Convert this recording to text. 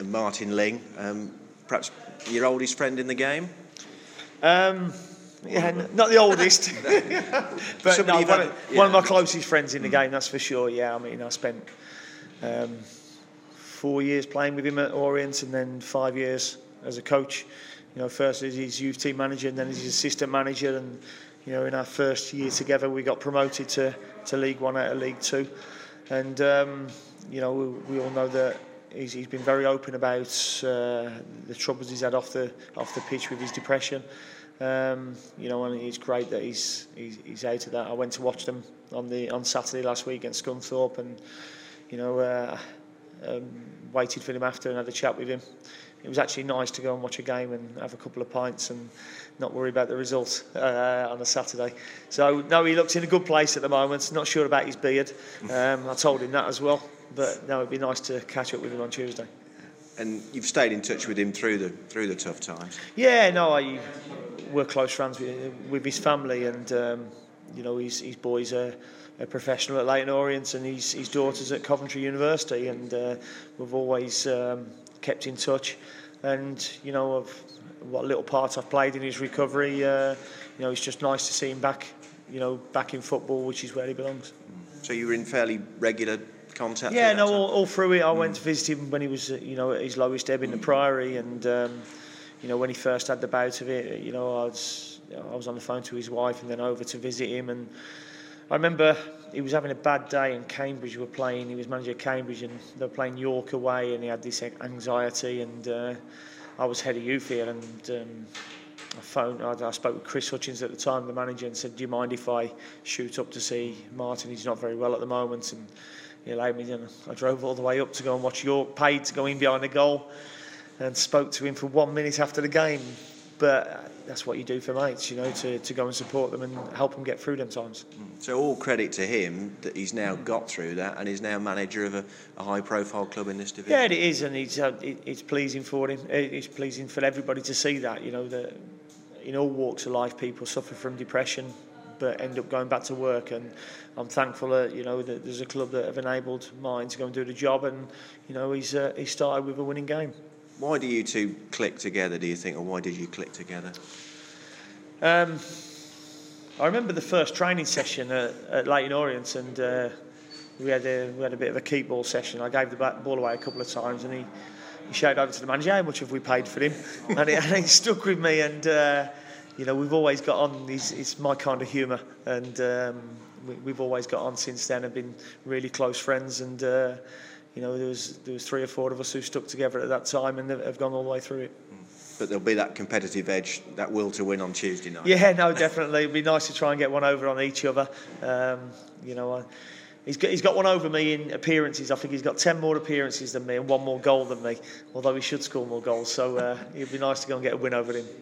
and Martin Ling, perhaps your oldest friend in the game? Yeah, not the oldest, but no, one of my closest friends in the game, that's for sure. Yeah, I mean, I spent 4 years playing with him at Orient, and then 5 years as a coach. You know, first as his youth team manager, and then as his assistant manager. And you know, in our first year together, we got promoted to League One out of League Two. And you know, we all know that he's been very open about the troubles he's had off the pitch with his depression. You know, and it's great that he's out of that. I went to watch them on Saturday last week against Scunthorpe, and you know, waited for him after and had a chat with him. It was actually nice to go and watch a game and have a couple of pints and not worry about the result on a Saturday. So no, he looks in a good place at the moment. Not sure about his beard. I told him that as well. But no, it'd be nice to catch up with him on Tuesday. And you've stayed in touch with him through the tough times. Yeah, no, we're close friends with his family, and you know, his boys are a professional at Leyton Orient, and his daughter's at Coventry University, and we've always kept in touch. And you know, of what little part I've played in his recovery, you know, it's just nice to see him back, you know, back in football, which is where he belongs. So you were in fairly regular contact? Yeah, no, all through it. I went to visit him when he was, you know, at his lowest ebb in the Priory, and you know, when he first had the bout of it, you know, I was on the phone to his wife and then over to visit him. And I remember he was having a bad day, and Cambridge were playing. He was manager of Cambridge, and they were playing York away, and he had this anxiety. And I was head of youth here, and I spoke with Chris Hutchins at the time, the manager, and said, "Do you mind if I shoot up to see Martin? He's not very well at the moment." And he allowed me, and I drove all the way up to go and watch York, paid to go in behind the goal, and spoke to him for 1 minute after the game. But that's what you do for mates, you know, to go and support them and help them get through them times. So all credit to him that he's now got through that and is now manager of a high-profile club in this division. Yeah, it is, and it's pleasing for him. It's pleasing for everybody to see that, you know, that in all walks of life people suffer from depression but end up going back to work, and I'm thankful that, you know, that there's a club that have enabled mine to go and do the job, and you know, he started with a winning game. Why do you two click together, do you think, or why did you click together? I remember the first training session at Leyton Orient, and we had a bit of a keep ball session. I gave the ball away a couple of times, and he shouted over to the manager, "How much have we paid for him?" and it stuck with me, and you know, we've always got on. It's my kind of humour, and we've always got on since then. Have been really close friends, and you know, there was 3 or 4 of us who stuck together at that time and have gone all the way through it. But there'll be that competitive edge, that will to win on Tuesday night. Yeah, no, definitely. It'd be nice to try and get one over on each other. You know, he's got one over me in appearances. I think he's got 10 more appearances than me and 1 more goal than me, although he should score more goals. So it'd be nice to go and get a win over him.